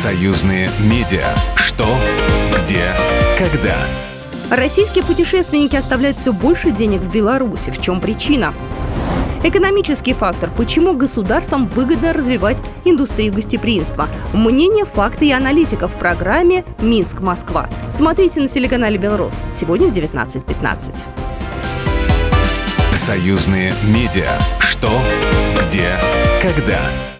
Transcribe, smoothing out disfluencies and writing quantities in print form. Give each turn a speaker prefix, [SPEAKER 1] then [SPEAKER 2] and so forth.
[SPEAKER 1] Союзные медиа. Что, где, когда.
[SPEAKER 2] Российские путешественники оставляют все больше денег в Беларуси. В чем причина? Экономический фактор. Почему государствам выгодно развивать индустрию гостеприимства? Мнение, факты и аналитика в программе «Минск-Москва». Смотрите на телеканале «Белрос» сегодня в 19:15.
[SPEAKER 1] Союзные медиа. Что, где, когда.